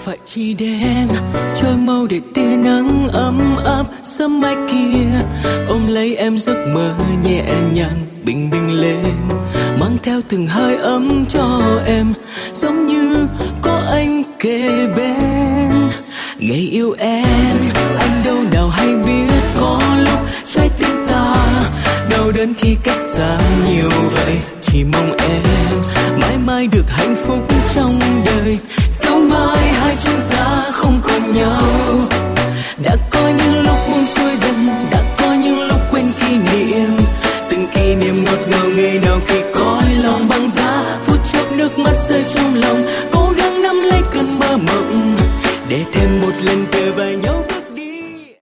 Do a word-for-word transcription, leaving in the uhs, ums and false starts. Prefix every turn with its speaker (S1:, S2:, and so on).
S1: phải chỉ đêm trôi mau để tia nắng ấm áp sớm mai kia ôm lấy em giấc mơ nhẹ nhàng bình minh lên mang theo từng hơi ấm cho em giống như có anh kề bên. Ngày yêu em anh đâu nào hay biết có lúc trái tim ta đau đớn khi cách xa nhiều vậy, chỉ mong em mãi mãi được hạnh phúc trong đời. Sau mai hai chúng ta không còn nhau, đã có những lúc buông xuôi